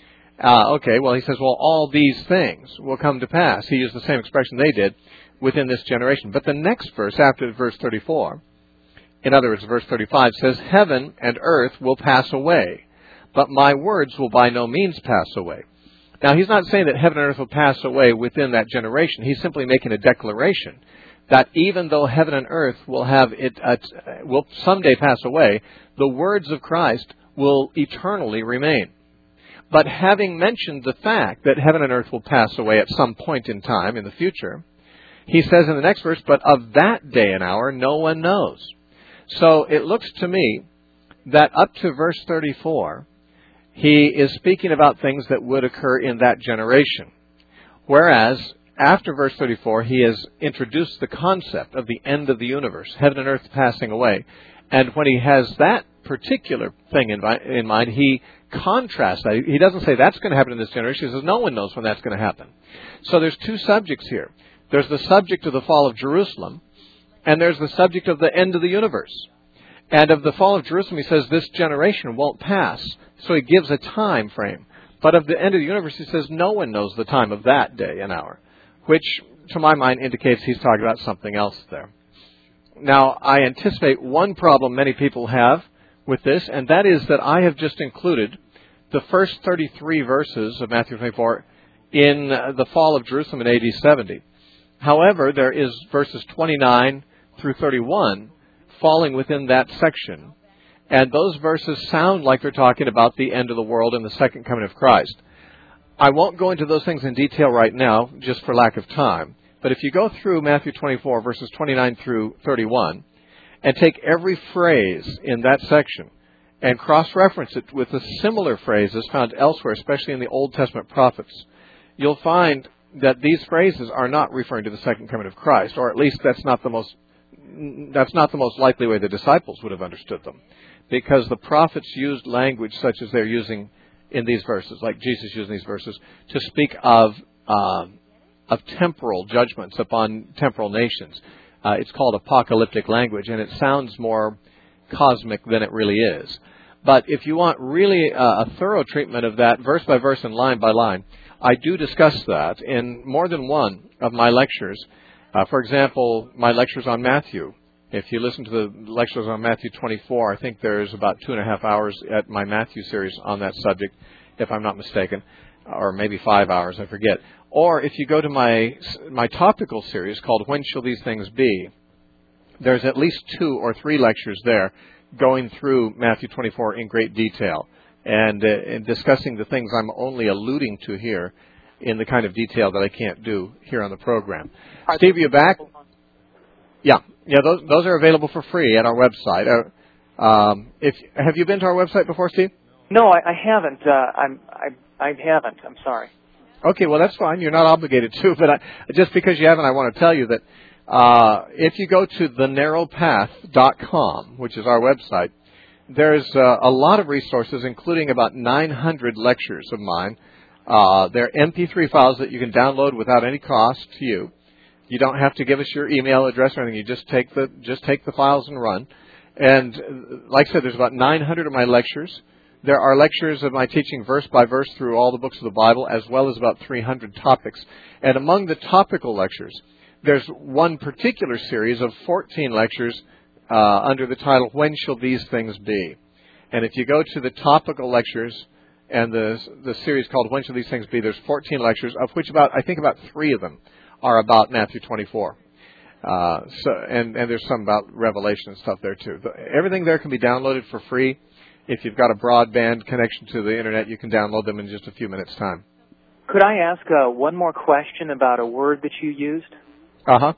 Uh, okay, well, he says, well, all these things will come to pass. He used the same expression they did within this generation. But the next verse, after verse thirty-four, in other words, verse thirty-five, says, "Heaven and earth will pass away, but my words will by no means pass away." Now, he's not saying that heaven and earth will pass away within that generation. He's simply making a declaration that even though heaven and earth will have it, uh, will someday pass away, the words of Christ will eternally remain. But having mentioned the fact that heaven and earth will pass away at some point in time in the future, he says in the next verse, "But of that day and hour no one knows." So it looks to me that up to verse thirty-four, he is speaking about things that would occur in that generation. Whereas, after verse thirty-four, he has introduced the concept of the end of the universe, heaven and earth passing away. And when he has that particular thing in, in mind, he contrasts that. He doesn't say that's going to happen in this generation. He says no one knows when that's going to happen. So there's two subjects here. There's the subject of the fall of Jerusalem, and there's the subject of the end of the universe. And of the fall of Jerusalem, he says this generation won't pass. So he gives a time frame. But of the end of the universe, he says no one knows the time of that day and hour, which, to my mind, indicates he's talking about something else there. Now, I anticipate one problem many people have with this, and that is that I have just included the first thirty-three verses of Matthew twenty-four in the fall of Jerusalem in A D seventy. However, there is verses twenty-nine through thirty-one falling within that section, and those verses sound like they're talking about the end of the world and the second coming of Christ. I won't go into those things in detail right now, just for lack of time. But if you go through Matthew twenty-four, verses twenty-nine through thirty-one, and take every phrase in that section and cross-reference it with the similar phrases found elsewhere, especially in the Old Testament prophets, you'll find that these phrases are not referring to the second coming of Christ, or at least that's not the most that's not the most likely way the disciples would have understood them, because the prophets used language such as they're using in these verses, like Jesus used in these verses, to speak of um, of temporal judgments upon temporal nations. Uh, it's called apocalyptic language, and it sounds more cosmic than it really is. But if you want really uh, a thorough treatment of that, verse by verse and line by line, I do discuss that in more than one of my lectures. Uh, for example, my lectures on Matthew. If you listen to the lectures on Matthew twenty-four, I think there's about two and a half hours at my Matthew series on that subject, if I'm not mistaken, or maybe five hours, I forget. Or if you go to my my topical series called When Shall These Things Be, there's at least two or three lectures there going through Matthew twenty-four in great detail and, uh, and discussing the things I'm only alluding to here in the kind of detail that I can't do here on the program. Are Steve, are you back? Yeah, yeah. Those those are available for free at our website. Uh, um, if have you been to our website before, Steve?
No, I, I haven't. Uh, I'm I I haven't. I'm sorry.
Okay, well that's fine. You're not obligated to, but I, just because you haven't, I want to tell you that uh, if you go to the narrow path dot com, which is our website, there's uh, a lot of resources, including about nine hundred lectures of mine. Uh, they're M P three files that you can download without any cost to you. You don't have to give us your email address or anything. You just take the just take the files and run. And like I said, there's about nine hundred of my lectures. There are lectures of my teaching verse by verse through all the books of the Bible, as well as about three hundred topics. And among the topical lectures, there's one particular series of fourteen lectures uh, under the title, When Shall These Things Be? And if you go to the topical lectures and the the series called When Shall These Things Be, there's fourteen lectures, of which about, I think about three of them are about Matthew twenty-four. Uh, so, and, and there's some about Revelation and stuff there too. The, everything there can be downloaded for free. If you've got a broadband connection to the internet, you can download them in just a few minutes' time.
Could I ask uh, one more question about a word that you used?
Uh-huh.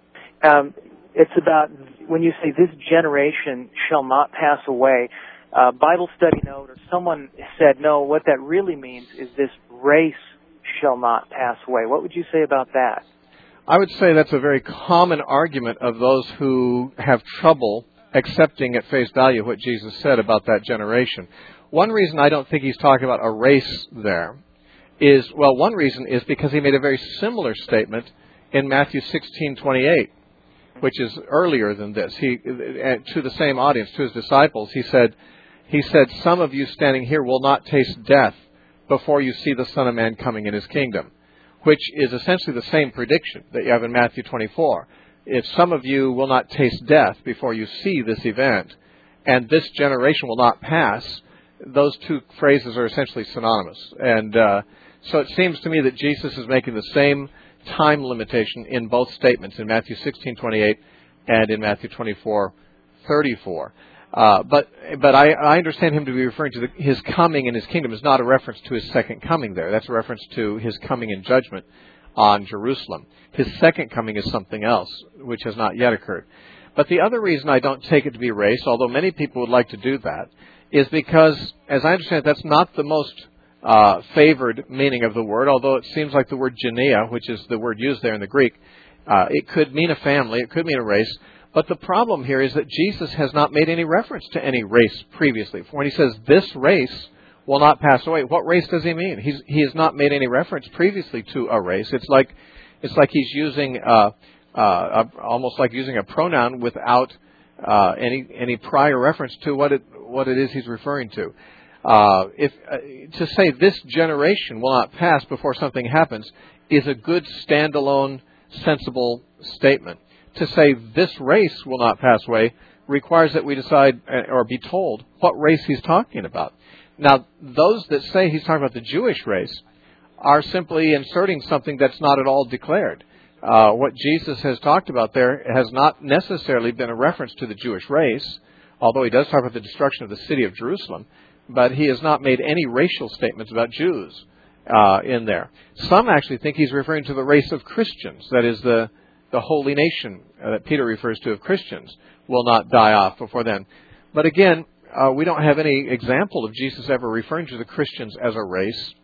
Um, it's about when you say this generation shall not pass away. Uh, Bible study note or someone said, no, what that really means is this race shall not pass away. What would you say about that?
I would say that's a very common argument of those who have trouble accepting at face value what Jesus said about that generation. One reason I don't think he's talking about a race there is, well, one reason is because he made a very similar statement in Matthew sixteen twenty-eight, which is earlier than this. He, to the same audience, to his disciples, he said, he said, some of you standing here will not taste death before you see the Son of Man coming in his kingdom, which is essentially the same prediction that you have in Matthew twenty-four. If some of you will not taste death before you see this event, and this generation will not pass, those two phrases are essentially synonymous. And uh, so it seems to me that Jesus is making the same time limitation in both statements, in Matthew sixteen twenty-eight and in Matthew twenty-four thirty-four. Uh, but but I, I understand him to be referring to the, his coming in his kingdom is not a reference to his second coming there. That's a reference to his coming in judgment on Jerusalem. His second coming is something else, which has not yet occurred. But the other reason I don't take it to be race, although many people would like to do that, is because, as I understand it, that's not the most uh, favored meaning of the word, although it seems like the word genea, which is the word used there in the Greek, uh, it could mean a family, it could mean a race. But the problem here is that Jesus has not made any reference to any race previously. When he says this race will not pass away, what race does he mean? He's, he has not made any reference previously to a race. It's like it's like he's using uh, uh, a, almost like using a pronoun without uh, any any prior reference to what it what it is he's referring to. Uh, if uh, to say this generation will not pass before something happens is a good standalone, sensible statement. To say this race will not pass away requires that we decide or be told what race he's talking about. Now, those that say he's talking about the Jewish race are simply inserting something that's not at all declared. Uh, what Jesus has talked about there has not necessarily been a reference to the Jewish race, although he does talk about the destruction of the city of Jerusalem, but he has not made any racial statements about Jews uh, in there. Some actually think he's referring to the race of Christians, that is the the holy nation uh, that Peter refers to of Christians will not die off before then. But again, uh, we don't have any example of Jesus ever referring to the Christians as a race,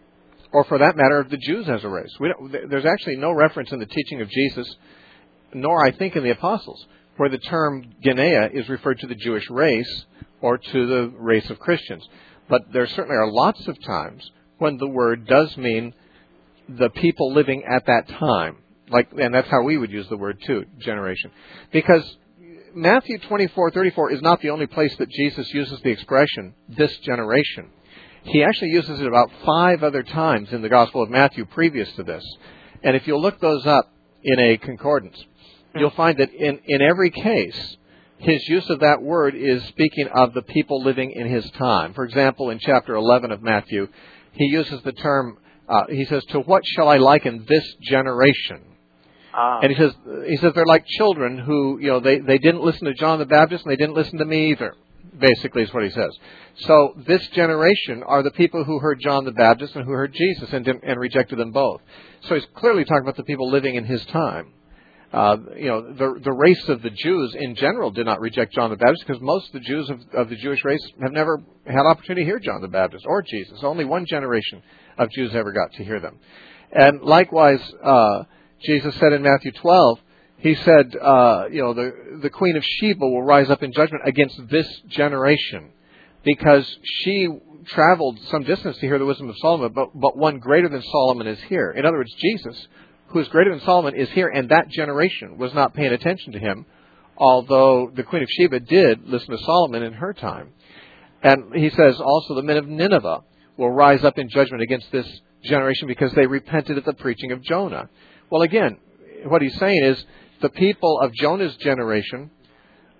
or for that matter, of the Jews as a race. We don't, there's actually no reference in the teaching of Jesus, nor I think in the apostles, where the term Genea is referred to the Jewish race or to the race of Christians. But there certainly are lots of times when the word does mean the people living at that time. Like, and that's how we would use the word too, generation. Because Matthew twenty-four thirty-four is not the only place that Jesus uses the expression, this generation. He actually uses it about five other times in the Gospel of Matthew previous to this. And if you'll look those up in a concordance, you'll find that in, in every case, his use of that word is speaking of the people living in his time. For example, in chapter eleven of Matthew, he uses the term, uh, he says, to what shall I liken this generation?
Ah.
And he says, he says they're like children who, you know, they, they didn't listen to John the Baptist and they didn't listen to me either, basically is what he says. So this generation are the people who heard John the Baptist and who heard Jesus and, and rejected them both. So he's clearly talking about the people living in his time. Uh, you know, the the race of the Jews in general did not reject John the Baptist because most of the Jews of, of the Jewish race have never had opportunity to hear John the Baptist or Jesus. Only one generation of Jews ever got to hear them. And likewise, uh, Jesus said in Matthew twelve, he said, uh, you know, the, the Queen of Sheba will rise up in judgment against this generation because she traveled some distance to hear the wisdom of Solomon, but, but one greater than Solomon is here. In other words, Jesus, who is greater than Solomon, is here, and that generation was not paying attention to him, although the Queen of Sheba did listen to Solomon in her time. And he says also the men of Nineveh will rise up in judgment against this generation because they repented at the preaching of Jonah. Well, again, what he's saying is the people of Jonah's generation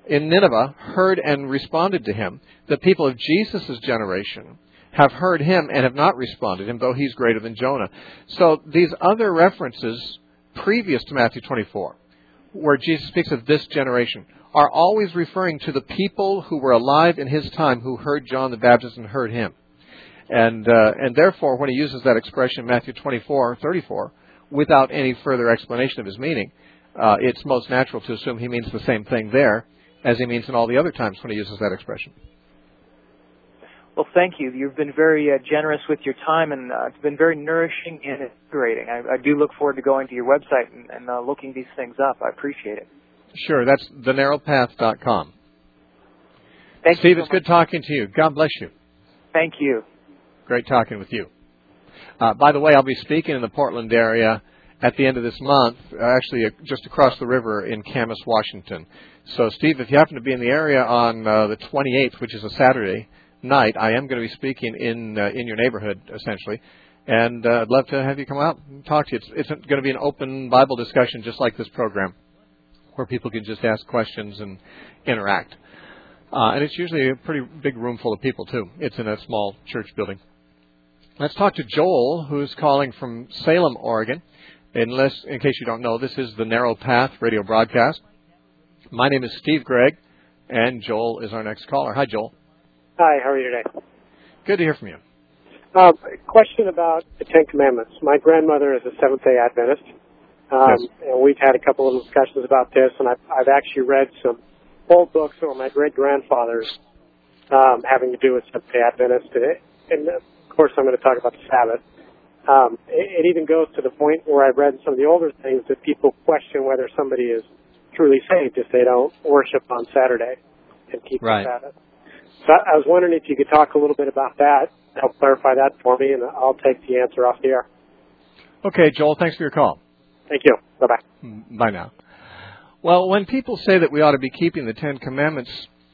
in Nineveh heard and responded to him. The people of Jesus' generation have heard him and have not responded to him, though he's greater than Jonah. So these other references previous to Matthew twenty-four, where Jesus speaks of this generation, are always referring to the people who were alive in his time who heard John the Baptist and heard him. And uh, and therefore, when he uses that expression, Matthew twenty-four thirty-four, without any further explanation of his meaning, uh, it's most natural to assume he means the same thing there as he means in all the other times when he uses that expression.
Well, thank you. You've been very uh, generous with your time, and uh, it's been very nourishing and invigorating. I, I do look forward to going to your website and, and uh, looking these things up. I appreciate it.
Sure, that's the narrow path dot com.
Thank
Steve,
you so
it's good talking to you. God bless you.
Thank you.
Great talking with you. Uh, by the way, I'll be speaking in the Portland area at the end of this month, uh, actually uh, just across the river in Camas, Washington. So, Steve, if you happen to be in the area on uh, the twenty-eighth, which is a Saturday night, I am going to be speaking in uh, in your neighborhood, essentially. And uh, I'd love to have you come out and talk to you. It's, it's going to be an open Bible discussion just like this program, where people can just ask questions and interact. Uh, and it's usually a pretty big room full of people, too. It's in a small church building. Let's talk to Joel, who's calling from Salem, Oregon. Unless, in case you don't know, this is the Narrow Path radio broadcast. My name is Steve Gregg, and Joel is our next caller. Hi, Joel.
Hi, how are you today?
Good to hear from you.
Um, question about the Ten Commandments. My grandmother is a Seventh-day Adventist, um,
yes.
and we've had a couple of discussions about this, and I've, I've actually read some old books from my great-grandfathers um, having to do with Seventh-day Adventists, and, and of course I'm going to talk about the Sabbath. Um, it, it even goes to the point where I've read some of the older things that people question whether somebody is truly saved if they don't worship on Saturday and keep
right.
the Sabbath. So I was wondering if you could talk a little bit about that, help clarify that for me, and I'll take the answer off the air.
Okay, Joel, thanks for your call.
Thank you. Bye-bye.
Bye now. Well, when people say that we ought to be keeping the Ten Commandments,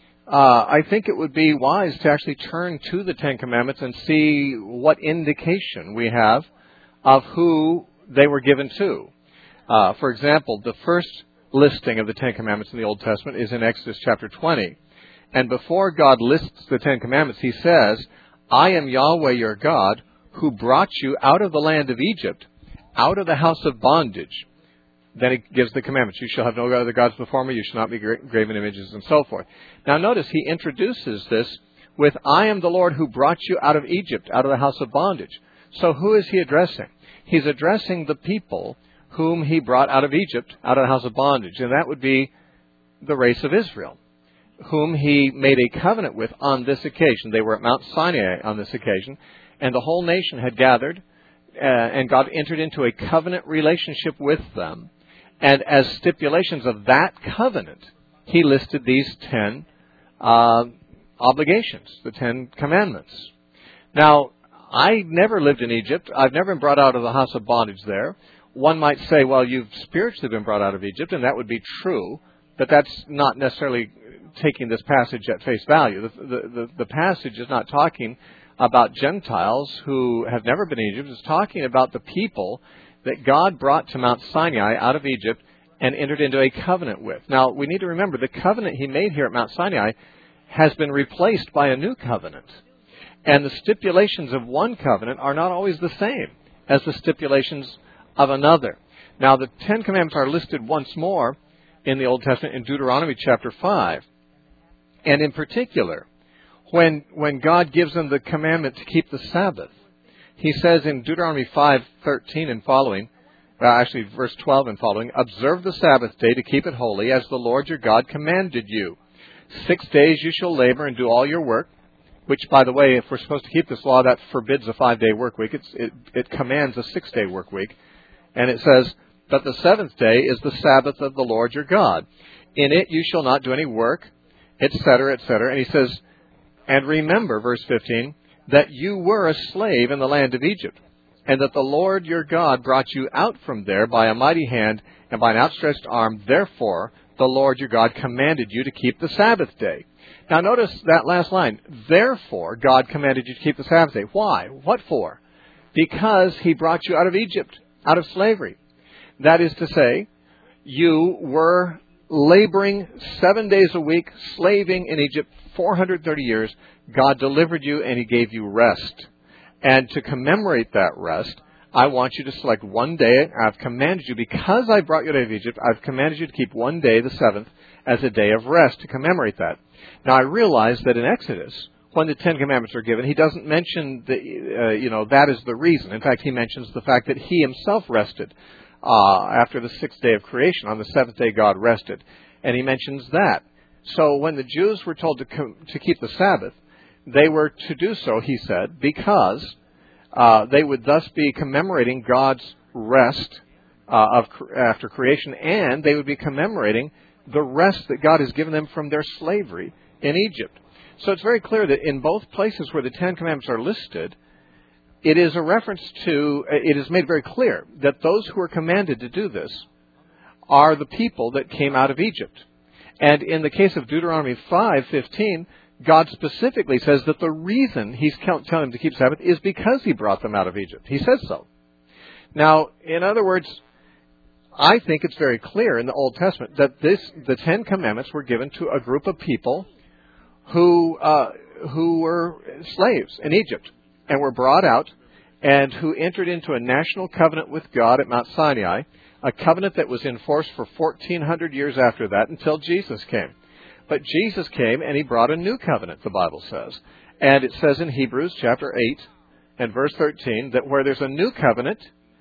uh, I think it would be wise to actually turn to the Ten Commandments and see what indication we have of who they were given to. Uh, for example, the first listing of the Ten Commandments in the Old Testament is in Exodus chapter twenty. And before God lists the Ten Commandments, he says, I am Yahweh your God, who brought you out of the land of Egypt, out of the house of bondage. Then he gives the commandments. You shall have no other gods before me. You shall not be graven images, and so forth. Now notice he introduces this with, I am the Lord who brought you out of Egypt, out of the house of bondage. So who is he addressing? He's addressing the people whom he brought out of Egypt, out of the house of bondage. And that would be the race of Israel, whom he made a covenant with on this occasion. They were at Mount Sinai on this occasion, and the whole nation had gathered, uh, and God entered into a covenant relationship with them. And as stipulations of that covenant, he listed these ten uh, obligations, the Ten Commandments. Now, I never lived in Egypt. I've never been brought out of the house of bondage there. One might say, well, you've spiritually been brought out of Egypt, and that would be true, but that's not necessarily taking this passage at face value. The, the, the, the passage is not talking about Gentiles who have never been in Egypt. It's talking about the people that God brought to Mount Sinai out of Egypt and entered into a covenant with. Now, we need to remember the covenant he made here at Mount Sinai has been replaced by a new covenant. And the stipulations of one covenant are not always the same as the stipulations of another. Now, the Ten Commandments are listed once more in the Old Testament in Deuteronomy chapter five. And in particular, when when God gives them the commandment to keep the Sabbath, he says in Deuteronomy five thirteen and following, uh, actually verse twelve and following, observe the Sabbath day to keep it holy, as the Lord your God commanded you. Six days you shall labor and do all your work, which, by the way, if we're supposed to keep this law, that forbids a five-day work week. It's, it, it commands a six-day work week. And it says, but the seventh day is the Sabbath of the Lord your God. In it you shall not do any work, et cetera, et cetera. And he says, and remember, verse fifteen, that you were a slave in the land of Egypt, and that the Lord your God brought you out from there by a mighty hand and by an outstretched arm. Therefore, the Lord your God commanded you to keep the Sabbath day. Now, notice that last line. Therefore, God commanded you to keep the Sabbath day. Why? What for? Because he brought you out of Egypt, out of slavery. That is to say, you were laboring seven days a week, slaving in Egypt four hundred thirty years, God delivered you and He gave you rest. And to commemorate that rest, I want you to select one day. I've commanded you, because I brought you out of Egypt, I've commanded you to keep one day, the seventh, as a day of rest to commemorate that. Now, I realize that in Exodus, when the Ten Commandments are given, He doesn't mention the, uh, you know, that is the reason. In fact, He mentions the fact that He Himself rested uh, after the sixth day of creation. On the seventh day, God rested. And He mentions that. So when the Jews were told to com- to keep the Sabbath, they were to do so, He said, because uh, they would thus be commemorating God's rest uh, of after creation, and they would be commemorating the rest that God has given them from their slavery in Egypt. So it's very clear that in both places where the Ten Commandments are listed, it is a reference to, it is made very clear that those who are commanded to do this are the people that came out of Egypt. And in the case of Deuteronomy five fifteen, God specifically says that the reason He's telling them to keep Sabbath is because He brought them out of Egypt. He says so. Now, in other words, I think it's very clear in the Old Testament that this, the Ten Commandments were given to a group of people who uh, who were slaves in Egypt and were brought out, and who entered into a national covenant with God at Mount Sinai, a covenant that was in force for fourteen hundred years after that until Jesus came. But Jesus came and He brought a new covenant, the Bible says. And it says in Hebrews chapter eight and verse thirteen that where there's a new covenant,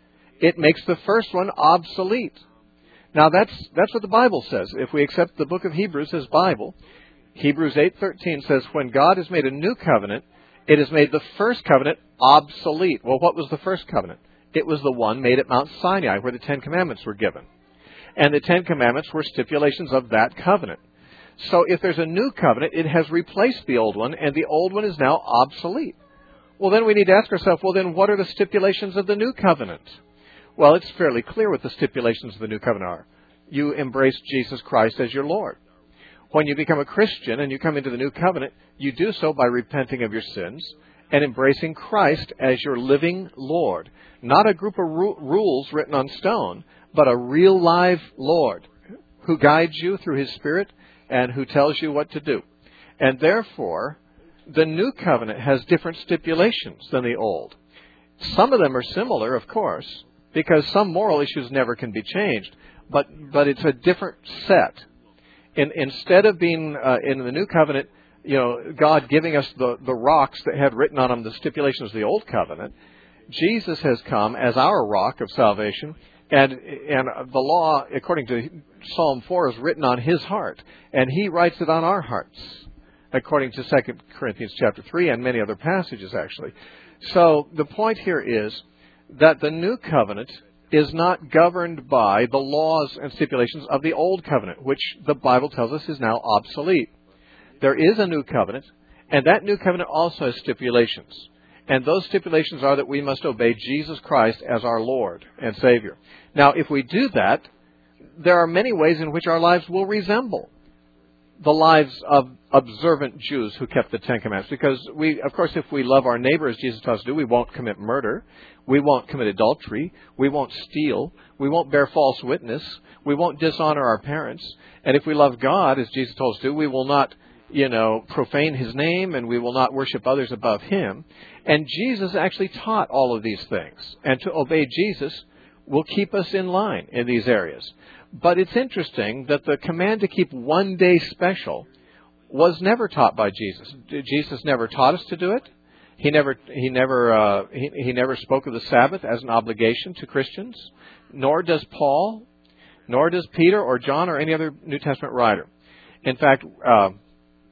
it makes the first one obsolete. Now that's that's what the Bible says. If we accept the book of Hebrews as Bible, Hebrews eight thirteen says when God has made a new covenant, it has made the first covenant obsolete. Well, what was the first covenant? It was the one made at Mount Sinai where the Ten Commandments were given. And the Ten Commandments were stipulations of that covenant. So if there's a new covenant, it has replaced the old one, and the old one is now obsolete. Well, then we need to ask ourselves, well, then what are the stipulations of the new covenant? Well, it's fairly clear what the stipulations of the new covenant are. You embrace Jesus Christ as your Lord. When you become a Christian and you come into the new covenant, you do so by repenting of your sins and embracing Christ as your living Lord. Not a group of ru- rules written on stone, but a real live Lord who guides you through His Spirit and who tells you what to do. And therefore, the new covenant has different stipulations than the old. Some of them are similar, of course, because some moral issues never can be changed, but but it's a different set. In, instead of being uh, in the new covenant, you know, God giving us the, the rocks that had written on them the stipulations of the old covenant, Jesus has come as our rock of salvation, and and the law, according to Psalm four, is written on His heart, and He writes it on our hearts, according to Second Corinthians chapter three and many other passages, actually. So the point here is that the new covenant is not governed by the laws and stipulations of the old covenant, which the Bible tells us is now obsolete. There is a new covenant, and that new covenant also has stipulations. And those stipulations are that we must obey Jesus Christ as our Lord and Savior. Now, if we do that, there are many ways in which our lives will resemble the lives of observant Jews who kept the Ten Commandments. Because we, of course, if we love our neighbor as Jesus taught us to do, we won't commit murder. We won't commit adultery. We won't steal. We won't bear false witness. We won't dishonor our parents. And if we love God, as Jesus told us to do, we will not, you know, profane His name, and we will not worship others above Him. And Jesus actually taught all of these things. And to obey Jesus will keep us in line in these areas. But it's interesting that the command to keep one day special was never taught by Jesus. Jesus never taught us to do it. He never he never uh, he, he never spoke of the Sabbath as an obligation to Christians, nor does Paul, nor does Peter or John or any other New Testament writer. In fact, uh,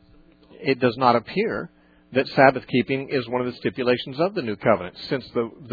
it does not appear that Sabbath keeping is one of the stipulations of the New Covenant, since the